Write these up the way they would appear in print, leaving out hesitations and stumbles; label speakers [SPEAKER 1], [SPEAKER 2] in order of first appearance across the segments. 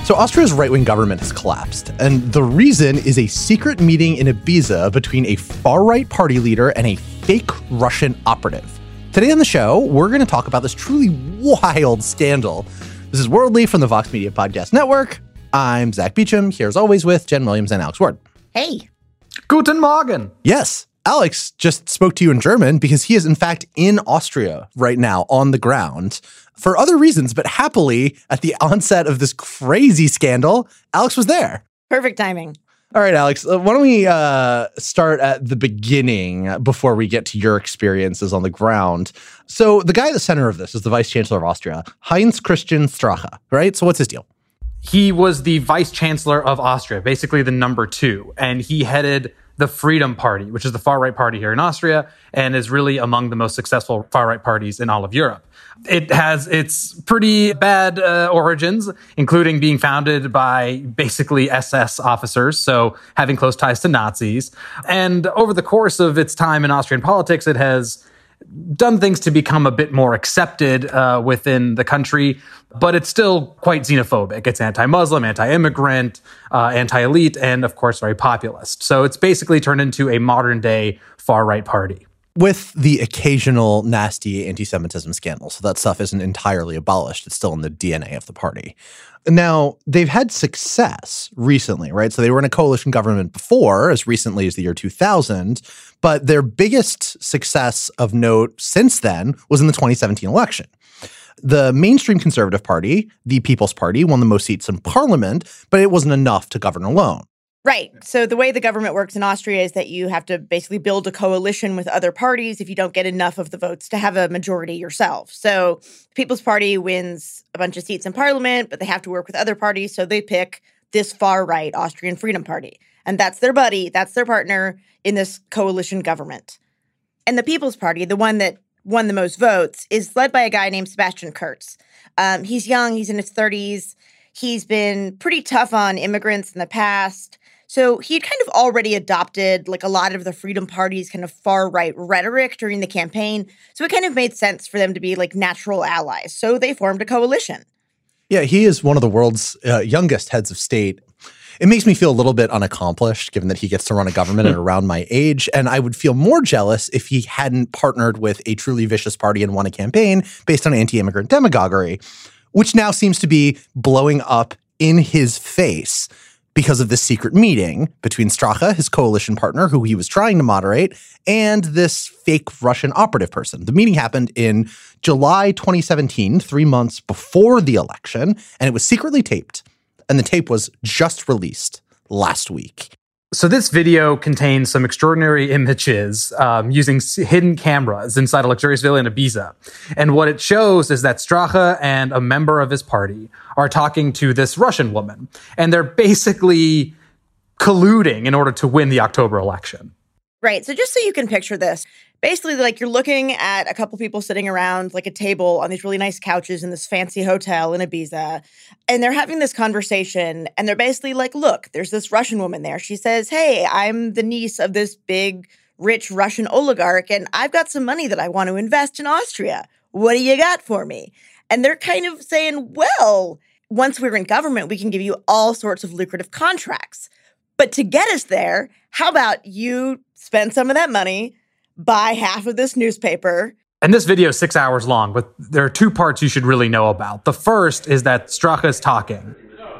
[SPEAKER 1] So Austria's right-wing government has collapsed, and the reason is a secret meeting in Ibiza between a far-right party leader and a fake Russian operative. Today on the show, we're going to talk about this truly wild scandal. This is Worldly from the Vox Media Podcast Network. I'm Zach Beecham, here as always with Jen Williams and Alex Ward.
[SPEAKER 2] Hey.
[SPEAKER 3] Guten Morgen.
[SPEAKER 1] Yes, Alex just spoke to you in German because he is in fact in Austria right now on the ground for other reasons, but happily at the onset of this crazy scandal, Alex was there.
[SPEAKER 2] Perfect timing.
[SPEAKER 1] All right, Alex, why don't we start at the beginning before we get to your experiences on the ground? So the guy at the center of this is the Vice Chancellor of Austria, Heinz Christian Strache, right? So what's his deal?
[SPEAKER 3] He was the Vice Chancellor of Austria, basically the number two, and he headed the Freedom Party, which is the far-right party here in Austria, and is really among the most successful far-right parties in all of Europe. It has its pretty bad origins, including being founded by basically SS officers, so having close ties to Nazis. And over the course of its time in Austrian politics, it has done things to become a bit more accepted within the country, but it's still quite xenophobic. It's anti-Muslim, anti-immigrant, anti-elite, and of course, very populist. So it's basically turned into a modern-day far-right party.
[SPEAKER 1] With the occasional nasty anti-Semitism scandal. So that stuff isn't entirely abolished. It's still in the DNA of the party. Now, they've had success recently, right? So they were in a coalition government before, as recently as the year 2000, but their biggest success of note since then was in the 2017 election. The mainstream Conservative Party, the People's Party, won the most seats in parliament, but it wasn't enough to govern alone.
[SPEAKER 2] Right. So the way the government works in Austria is that you have to basically build a coalition with other parties if you don't get enough of the votes to have a majority yourself. So the People's Party wins a bunch of seats in parliament, but they have to work with other parties. So they pick this far-right Austrian Freedom Party. And that's their buddy. That's their partner in this coalition government. And the People's Party, the one that won the most votes, is led by a guy named Sebastian Kurz. He's young. He's in his 30s. He's been pretty tough on immigrants in the past. So he had kind of already adopted like a lot of the Freedom Party's kind of far-right rhetoric during the campaign. So it kind of made sense for them to be like natural allies. So they formed a coalition.
[SPEAKER 1] Yeah, he is one of the world's youngest heads of state. It makes me feel a little bit unaccomplished, given that he gets to run a government at around my age. And I would feel more jealous if he hadn't partnered with a truly vicious party and won a campaign based on anti-immigrant demagoguery, which now seems to be blowing up in his face because of this secret meeting between Strache, his coalition partner, who he was trying to moderate, and this fake Russian operative person. The meeting happened in July 2017, 3 months before the election, and it was secretly taped. And the tape was just released last week.
[SPEAKER 3] So this video contains some extraordinary images using hidden cameras inside a luxurious villa in Ibiza. And what it shows is that Strache and a member of his party are talking to this Russian woman. And they're basically colluding in order to win the October election.
[SPEAKER 2] Right. So just so you can picture this, basically like you're looking at a couple people sitting around like a table on these really nice couches in this fancy hotel in Ibiza. And they're having this conversation and they're basically like, look, there's this Russian woman there. She says, hey, I'm the niece of this big, rich Russian oligarch and I've got some money that I want to invest in Austria. What do you got for me? And they're kind of saying, well, once we're in government, we can give you all sorts of lucrative contracts. But to get us there, how about you spend some of that money, buy half of this newspaper.
[SPEAKER 3] And this video is 6 hours long, but there are two parts you should really know about. The first is that Strache is talking.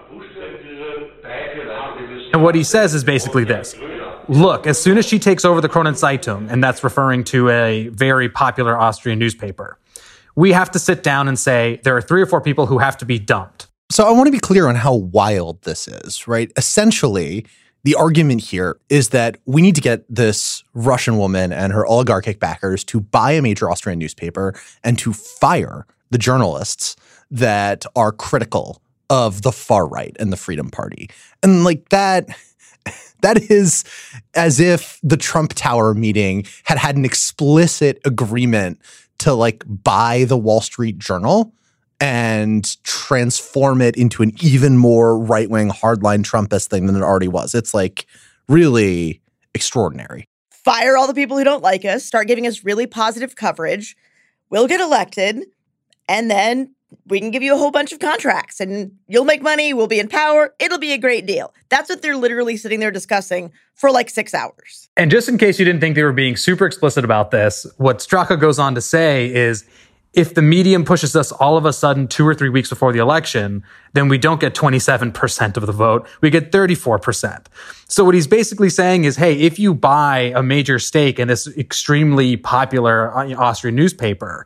[SPEAKER 3] And what he says is basically this. Look, as soon as she takes over the Kronenzeitung, and that's referring to a very popular Austrian newspaper, we have to sit down and say there are 3 or 4 people who have to be dumped.
[SPEAKER 1] So I want to be clear on how wild this is, right? Essentially, the argument here is that we need to get this Russian woman and her oligarchic backers to buy a major Austrian newspaper and to fire the journalists that are critical of the far right and the Freedom Party. And like that is as if the Trump Tower meeting had an explicit agreement to like buy the Wall Street Journal and transform it into an even more right-wing hardline Trumpist thing than it already was. It's like really extraordinary.
[SPEAKER 2] Fire all the people who don't like us, start giving us really positive coverage, we'll get elected, and then we can give you a whole bunch of contracts and you'll make money, we'll be in power, it'll be a great deal. That's what they're literally sitting there discussing for like 6 hours.
[SPEAKER 3] And just in case you didn't think they were being super explicit about this, what Straka goes on to say is, if the medium pushes us all of a sudden 2 or 3 weeks before the election, then we don't get 27% of the vote, we get 34%. So what he's basically saying is, hey, if you buy a major stake in this extremely popular Austrian newspaper,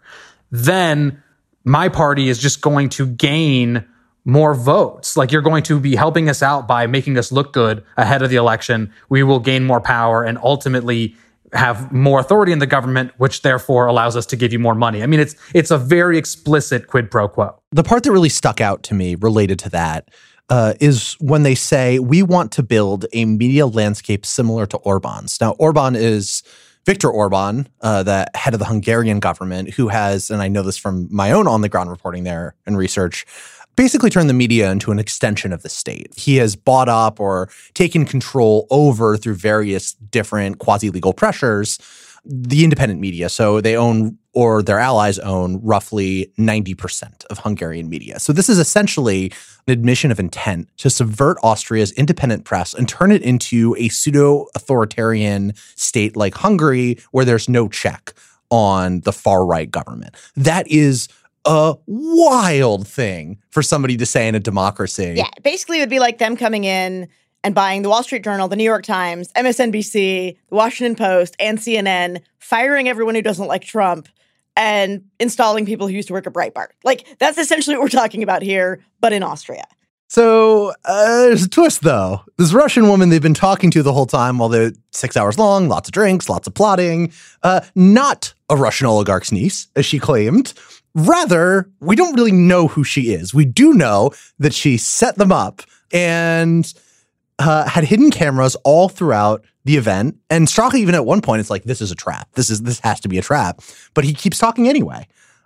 [SPEAKER 3] then my party is just going to gain more votes. Like, you're going to be helping us out by making us look good ahead of the election. We will gain more power and ultimately have more authority in the government, which therefore allows us to give you more money. I mean, it's a very explicit quid pro quo.
[SPEAKER 1] The part that really stuck out to me related to that is when they say, we want to build a media landscape similar to Orban's. Now, Orban is Viktor Orban, the head of the Hungarian government, who has, and I know this from my own on-the-ground reporting there and research, basically turned the media into an extension of the state. He has bought up or taken control over, through various different quasi-legal pressures, the independent media. So they own, or their allies own, roughly 90% of Hungarian media. So this is essentially an admission of intent to subvert Austria's independent press and turn it into a pseudo-authoritarian state like Hungary, where there's no check on the far-right government. That is a wild thing for somebody to say in a democracy.
[SPEAKER 2] Yeah, basically it would be like them coming in and buying the Wall Street Journal, the New York Times, MSNBC, the Washington Post, and CNN, firing everyone who doesn't like Trump, and installing people who used to work at Breitbart. Like, that's essentially what we're talking about here, but in Austria.
[SPEAKER 1] So there's a twist, though. This Russian woman they've been talking to the whole time, while they're 6 hours long, lots of drinks, lots of plotting, not a Russian oligarch's niece, as she claimed. Rather, we don't really know who she is. We do know that she set them up and had hidden cameras all throughout the event. And Straka, even at one point, it's like, this is a trap. This has to be a trap. But he keeps talking anyway.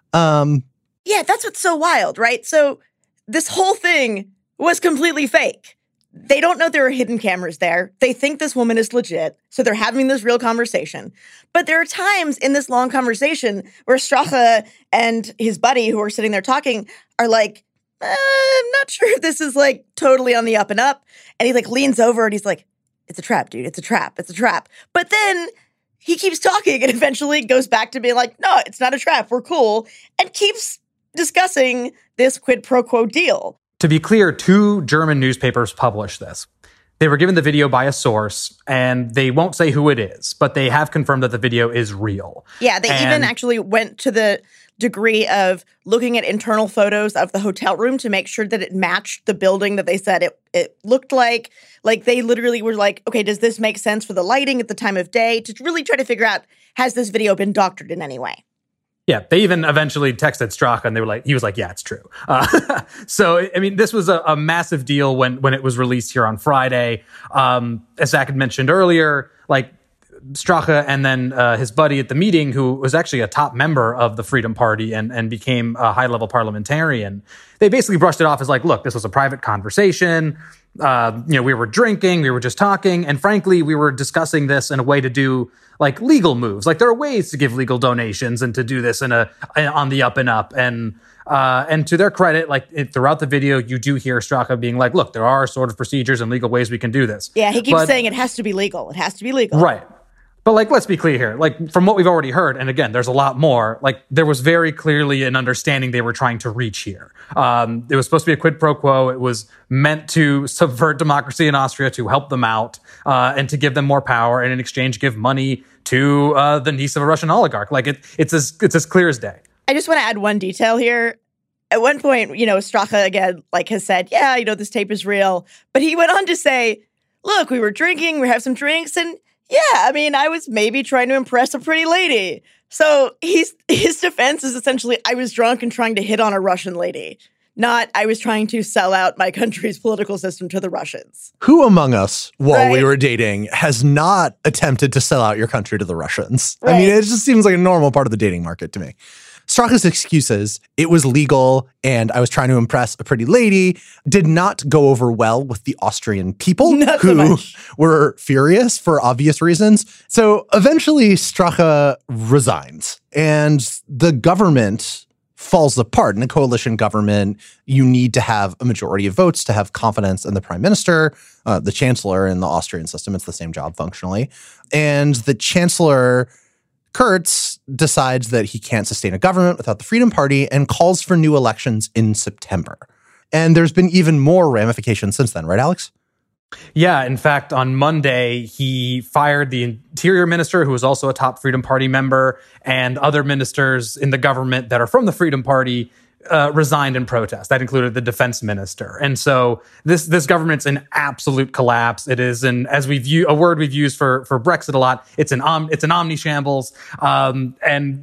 [SPEAKER 2] Yeah, that's what's so wild, right? So this whole thing was completely fake. They don't know there are hidden cameras there. They think this woman is legit, so they're having this real conversation. But there are times in this long conversation where Straka and his buddy, who are sitting there talking, are like, I'm not sure if this is like totally on the up and up. And he like leans over and he's like, it's a trap, dude. It's a trap. It's a trap. But then he keeps talking and eventually goes back to being like, no, it's not a trap. We're cool. And keeps discussing this quid pro quo deal.
[SPEAKER 3] To be clear, 2 German newspapers published this. They were given the video by a source, and they won't say who it is, but they have confirmed that the video is real.
[SPEAKER 2] Yeah, they even actually went to the degree of looking at internal photos of the hotel room to make sure that it matched the building that they said it looked like. Like, they literally were like, okay, does this make sense for the lighting at the time of day? To really try to figure out, has this video been doctored in any way?
[SPEAKER 3] Yeah, they even eventually texted Straka, and he was like, yeah, it's true. So, I mean, this was a massive deal when it was released here on Friday. As Zach had mentioned earlier, like, Straka and then his buddy at the meeting, who was actually a top member of the Freedom Party and became a high-level parliamentarian, they basically brushed it off as like, look, this was a private conversation. We were drinking, we were just talking, and frankly, we were discussing this in a way to do like legal moves. Like, there are ways to give legal donations and to do this on the up and up. And to their credit, like throughout the video, you do hear Straka being like, look, there are sort of procedures and legal ways we can do this.
[SPEAKER 2] Yeah, he keeps saying it has to be legal. It has to be legal.
[SPEAKER 3] Right. But like, let's be clear here. Like, from what we've already heard, and again, there's a lot more, like, there was very clearly an understanding they were trying to reach here. It was supposed to be a quid pro quo. It was meant to subvert democracy in Austria, to help them out, and to give them more power, and in exchange give money to the niece of a Russian oligarch. Like, it's as clear as day.
[SPEAKER 2] I just want to add one detail here. At one point, Straka again, like, has said, yeah, this tape is real. But he went on to say, look, we were drinking, we had some drinks, and yeah, I mean, I was maybe trying to impress a pretty lady. So his defense is essentially, I was drunk and trying to hit on a Russian lady, not I was trying to sell out my country's political system to the Russians.
[SPEAKER 1] Who among us, while we were dating, has not attempted to sell out your country to the Russians? Right. I mean, it just seems like a normal part of the dating market to me. Straka's excuses, it was legal and I was trying to impress a pretty lady, did not go over well with the Austrian people who were furious for obvious reasons. So eventually Straka resigns and the government falls apart. In a coalition government, you need to have a majority of votes to have confidence in the prime minister, the chancellor in the Austrian system. It's the same job functionally. And the chancellor, Kurz, decides that he can't sustain a government without the Freedom Party and calls for new elections in September. And there's been even more ramifications since then, right, Alex?
[SPEAKER 3] Yeah, in fact, on Monday, he fired the interior minister, who was also a top Freedom Party member, and other ministers in the government that are from the Freedom Party resigned in protest. That included the defense minister. And so this government's in absolute collapse. It is a word we've used for Brexit a lot. It's an omni shambles. And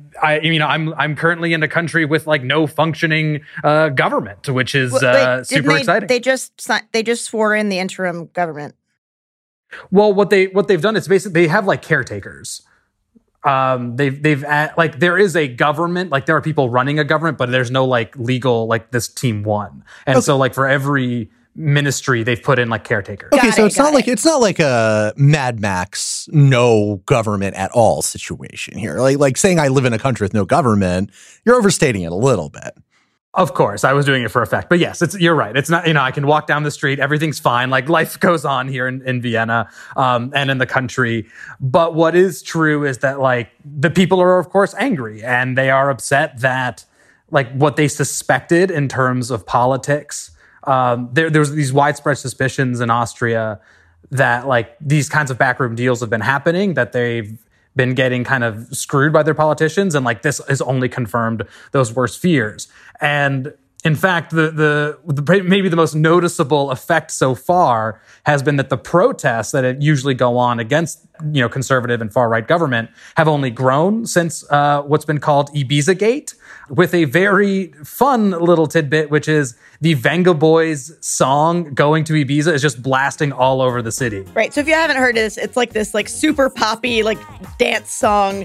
[SPEAKER 3] I'm currently in a country with like no functioning government, which is super exciting.
[SPEAKER 2] They just swore in the interim government.
[SPEAKER 3] Well, what they've done is basically they have like caretakers. They've like there is a government, like there are people running a government, but there's no like legal, like this team won. And so like for every ministry they've put in like caretakers.
[SPEAKER 1] Okay, so it's not like a Mad Max no government at all situation here. Like saying I live in a country with no government, you're overstating it a little bit.
[SPEAKER 3] Of course, I was doing it for effect. But yes, you're right. It's not, I can walk down the street, everything's fine. Like life goes on here in Vienna and in the country. But what is true is that like the people are, of course, angry and they are upset that like what they suspected in terms of politics. There was these widespread suspicions in Austria that like these kinds of backroom deals have been happening, that they've been getting kind of screwed by their politicians, and like this has only confirmed those worst fears. And in fact, the maybe the most noticeable effect so far has been that the protests that usually go on against conservative and far right government have only grown since what's been called Ibiza-gate, with a very fun little tidbit, which is the Venga Boys song "Going to Ibiza" is just blasting all over the city.
[SPEAKER 2] Right. So if you haven't heard this, it's like this like super poppy like dance song.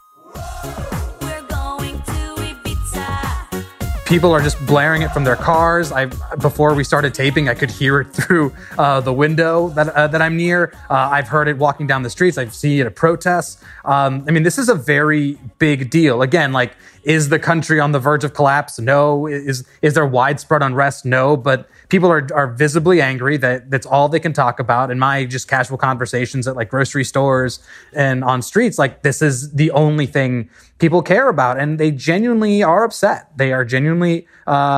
[SPEAKER 3] People are just blaring it from their cars. Before we started taping, I could hear it through the window that I'm near. I've heard it walking down the streets. I've seen it at protests. This is a very big deal. Again, like, is the country on the verge of collapse? No. Is there widespread unrest? No. But people are visibly angry. That's all they can talk about. In my just casual conversations at like grocery stores and on streets, like this is the only thing people care about, and they genuinely are upset. They are genuinely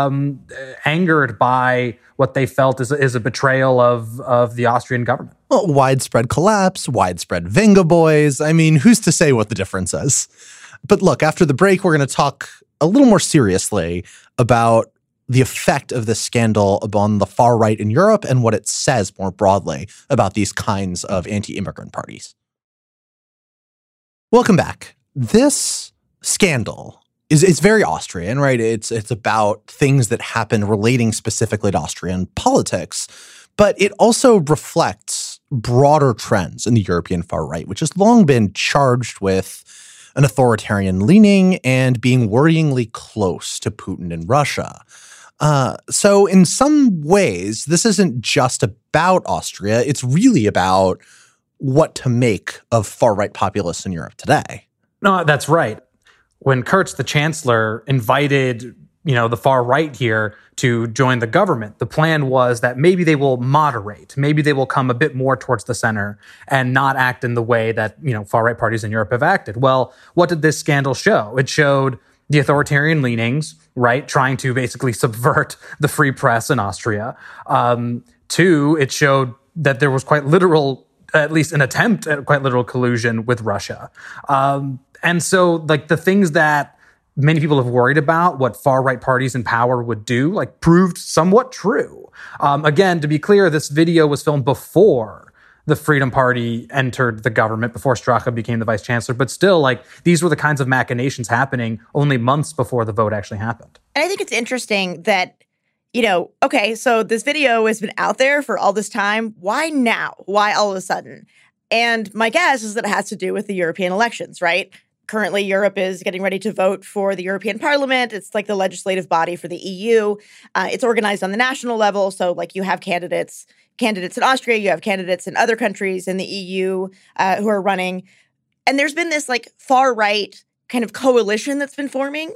[SPEAKER 3] angered by what they felt is a betrayal of the Austrian government.
[SPEAKER 1] Well, widespread collapse, widespread Venga Boys. I mean, who's to say what the difference is? But look, after the break, we're going to talk a little more seriously about the effect of this scandal upon the far right in Europe and what it says more broadly about these kinds of anti-immigrant parties. Welcome back. This scandal is very Austrian, right? It's about things that happen relating specifically to Austrian politics, but it also reflects broader trends in the European far right, which has long been charged with an authoritarian leaning and being worryingly close to Putin and Russia. So in some ways, this isn't just about Austria. It's really about what to make of far-right populists in Europe today.
[SPEAKER 3] No, that's right. When Kurz, the chancellor, invited the far right here to join the government, the plan was that maybe they will moderate, maybe they will come a bit more towards the center and not act in the way that far right parties in Europe have acted. Well, what did this scandal show? It showed the authoritarian leanings, right, trying to basically subvert the free press in Austria. Two, it showed that there was quite literal, at least an attempt at quite literal collusion with Russia. And so, like, the things that many people have worried about, what far-right parties in power would do, like, proved somewhat true. Again, to be clear, this video was filmed before the Freedom Party entered the government, before Strache became the vice chancellor. But still, like, these were the kinds of machinations happening only months before the vote actually happened.
[SPEAKER 2] And I think it's interesting that, okay, so this video has been out there for all this time. Why now? Why all of a sudden? And my guess is that it has to do with the European elections, right? Currently, Europe is getting ready to vote for the European Parliament. It's like the legislative body for the EU. It's organized on the national level. So like you have candidates in Austria, you have candidates in other countries in the EU who are running. And there's been this like far right kind of coalition that's been forming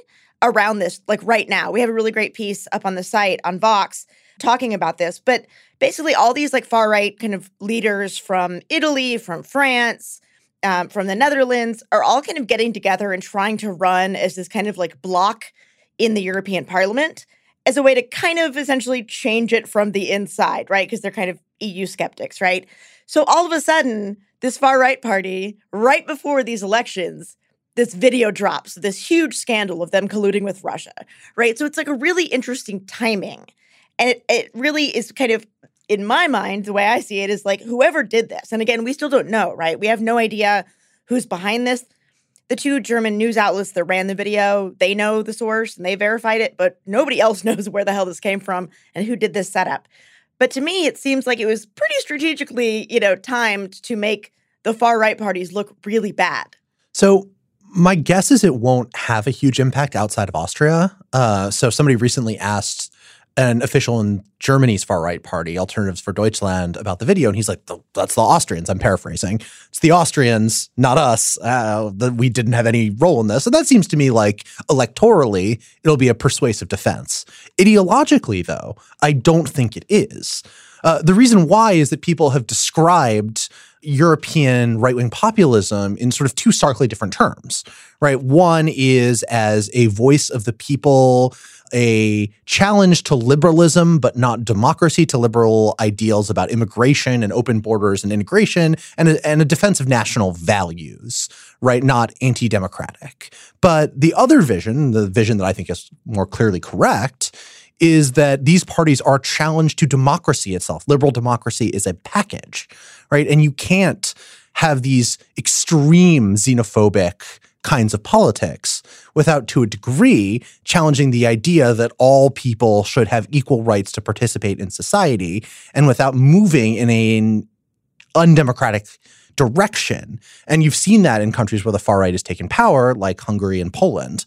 [SPEAKER 2] around this, like right now. We have a really great piece up on the site on Vox talking about this. But basically all these like far-right kind of leaders from Italy, from France, from the Netherlands are all kind of getting together and trying to run as this kind of like bloc in the European Parliament as a way to kind of essentially change it from the inside, right? Because they're kind of EU skeptics, right? So all of a sudden, this far-right party, right before these elections, this video drops, this huge scandal of them colluding with Russia, right? So it's like a really interesting timing. And it really is kind of, in my mind, the way I see it is like whoever did this. And again, we still don't know, right? We have no idea who's behind this. The two German news outlets that ran the video, they know the source and they verified it, but nobody else knows where the hell this came from and who did this setup. But to me, it seems like it was pretty strategically, timed to make the far-right parties look really bad.
[SPEAKER 1] So my guess is it won't have a huge impact outside of Austria. So somebody recently asked an official in Germany's far-right party, Alternatives for Deutschland, about the video, and he's like, that's the Austrians. I'm paraphrasing. It's the Austrians, not us. We didn't have any role in this. And that seems to me like electorally, it'll be a persuasive defense. Ideologically, though, I don't think it is. The reason why is that people have described European right-wing populism in sort of two starkly different terms, right? One is as a voice of the people, a challenge to liberalism, but not democracy, to liberal ideals about immigration and open borders and integration, and a defense of national values, right? Not anti-democratic. But the other vision, the vision that I think is more clearly correct, is that these parties are challenged to democracy itself. Liberal democracy is a package, right? And you can't have these extreme xenophobic kinds of politics without, to a degree, challenging the idea that all people should have equal rights to participate in society, and without moving in an undemocratic direction. And you've seen that in countries where the far right has taken power, like Hungary and Poland.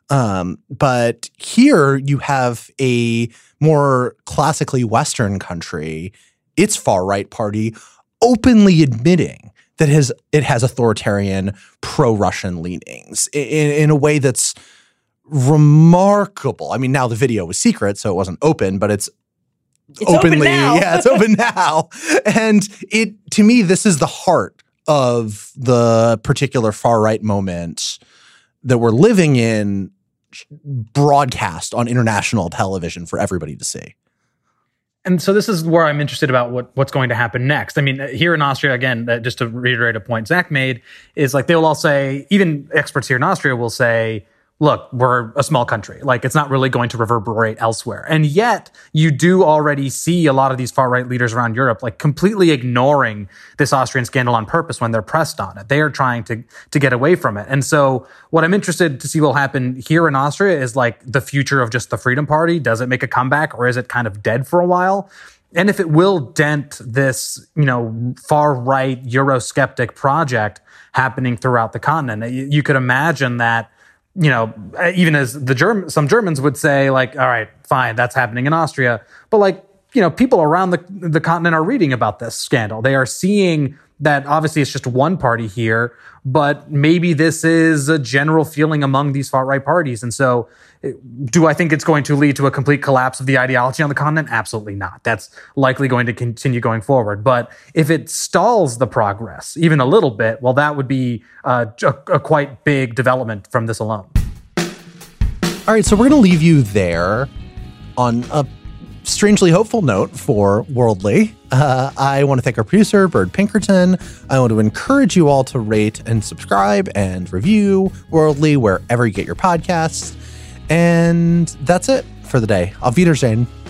[SPEAKER 1] But here you have a more classically Western country, its far-right party, openly admitting that it has authoritarian pro-Russian leanings in a way that's remarkable. I mean, now the video was secret, so it wasn't open, but it's openly,
[SPEAKER 2] open now.
[SPEAKER 1] Yeah, it's open now. And to me, this is the heart of the particular far-right moment that we're living in, broadcast on international television for everybody to see.
[SPEAKER 3] And so this is where I'm interested about what's going to happen next. I mean, here in Austria, again, just to reiterate a point Zach made, is like they will all say, even experts here in Austria will say, look, we're a small country. Like, it's not really going to reverberate elsewhere. And yet, you do already see a lot of these far-right leaders around Europe, like, completely ignoring this Austrian scandal on purpose when they're pressed on it. They are trying to get away from it. And so what I'm interested to see will happen here in Austria is, like, the future of just the Freedom Party. Does it make a comeback, or is it kind of dead for a while? And if it will dent this, far-right Eurosceptic project happening throughout the continent, you could imagine that, even as some Germans would say, like, all right, fine, that's happening in Austria. But people around the continent are reading about this scandal. They are seeing that obviously it's just one party here, but maybe this is a general feeling among these far-right parties. And so do I think it's going to lead to a complete collapse of the ideology on the continent? Absolutely not. That's likely going to continue going forward. But if it stalls the progress even a little bit, well, that would be a quite big development from this alone.
[SPEAKER 1] All right, so we're going to leave you there on a strangely hopeful note for Worldly. I want to thank our producer, Bird Pinkerton. I want to encourage you all to rate and subscribe and review Worldly wherever you get your podcasts. And that's it for the day. Auf Wiedersehen.